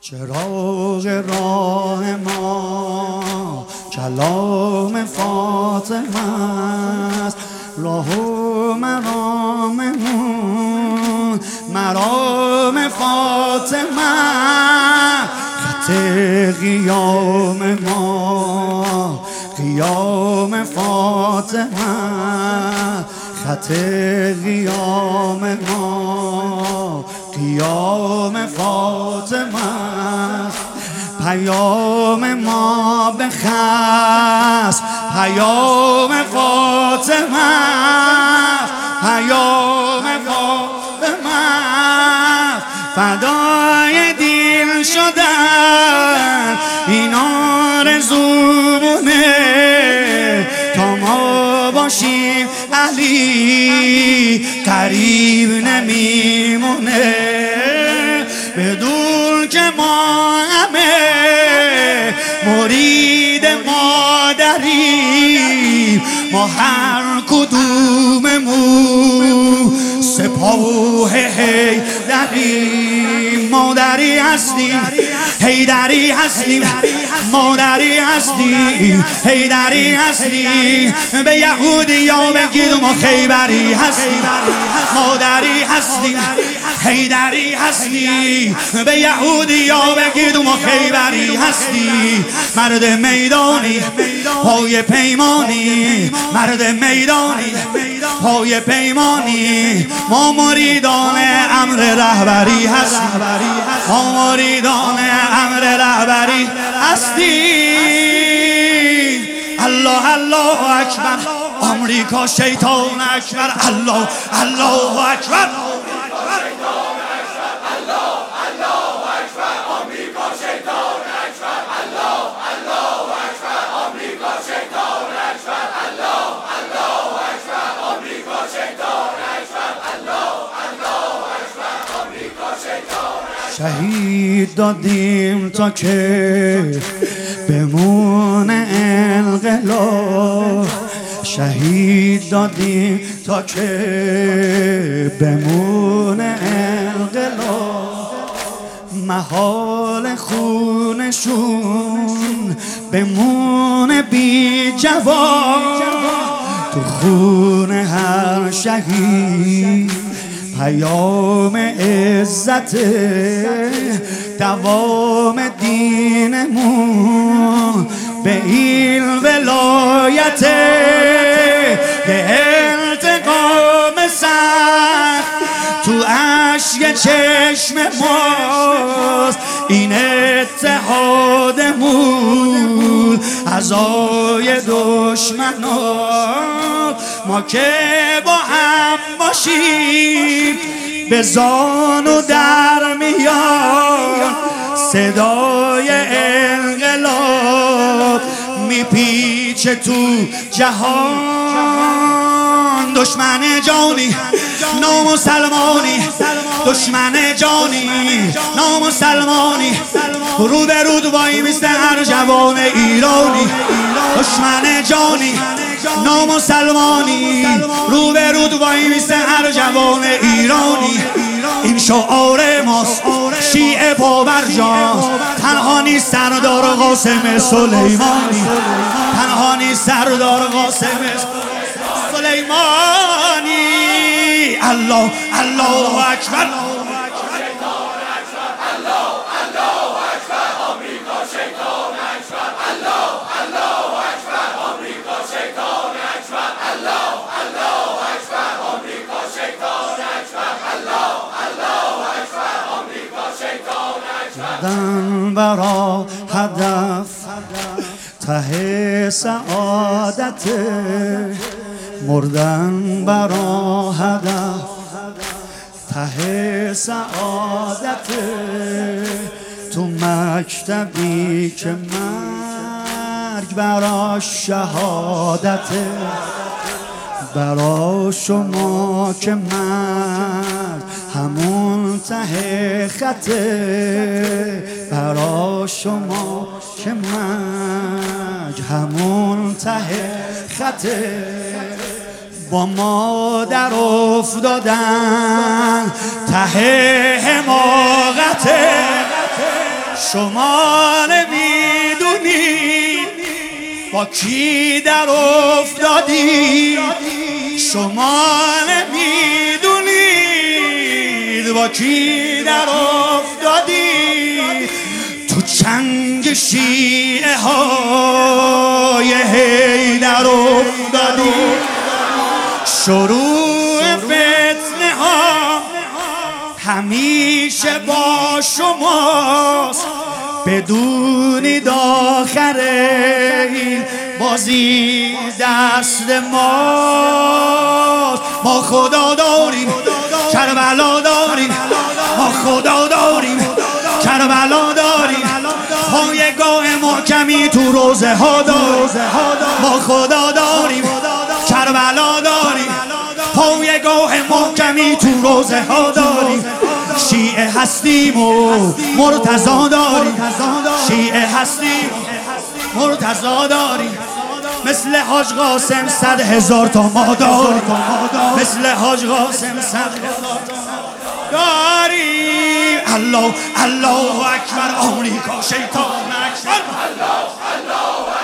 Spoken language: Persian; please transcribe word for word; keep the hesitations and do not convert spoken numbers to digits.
چراغ راه ما کلام فاطمه است، راه و مراممون مرام فاطمه، خط قیام ما قیام فاطمه، خط قیام ما قیام فاطمه، پیام ما به خصم پیام فاطمه، پیام فاطمه، فدای دل شدن این آرزومونه تا ما باشیم علی قریب نمیمونه، بدون که ما همه مرید مادریم، ما هر کدوممون سپاه حیدریم، مادری هستیم حیدری هستیم، مادری هستیم حیدری هستیم، به یهودی یا بگید ما خیبری هستیم، مادری هستیم حیدری هستیم، به یهودی یا بگید ما خیبری هستیم، مرد میدانی پای پیمانی، مرد میدانی پای پیمانی، ما مریدان امر رهبری هستیم، ما مریدان امر رهبری هستیم. الله الله اکبر، آمریکا شیطان اکبر، الله الله اکبر، شهید دادیم تا که بمونه انقلاب، شهید دادیم تا که بمونه انقلاب، محال خونشون بمونه بی جواب، تو خون هر شهید پیام عزت دوام دینمون، به این ولایت به انتقام سخت تو اشک چشم ماست، این اتحادمون عزای دشمنان، ما که با هم باشیم به زانو در میان، صدای انقلاب میپیچه تو جهان، دشمن جانی نامسلمانی، دشمن جانی نامسلمانی، رو به رود وای میسته هر جوان ایرانی، دشمن جانی نامسلمانی، رو به رود وای میسته هر جوان ایرانی، این شعار ماست شیعه پابرجاست، تنها نیست سردار قاسم سلیمانی، تنها نیست سردار قاسم سلیمانی، الله الله اکبر، مردن برا هدف ته سعادت، مردن برا هدف ته سعادت، تو مکتبی که مرگ برا شهادت، برا شما که مرگ همون ته خطه، برا شما که مرگ همون ته خطه، با مادر افتادن ته حماقته، شما نمیدونید با کی در افتادی، شما نمیدونید با کی در افتادی، تو چنگ شیعه های حیدر افتادی. شروع فتنه ها همیشه با شماست، بدونید آخر این بازی دست ماست. ما خدا داریم کربلا داریم، ما خدا داریم کربلا داریم، پایگاه محکمی تو روزه ها داریم. ما خدا داریم کربلا داریم، پایگاه محکمی تو روزه ها داریم. شیعه هستیم و مرتضی داریم، شیعه هستیم مرتضی داریم، مثل حاج قاسم صد هزار تا ما داریم، مثل حاج قاسم صد هزار تا داریم. الله الله اکبر، آمریکا شیطان اکبر، الله الله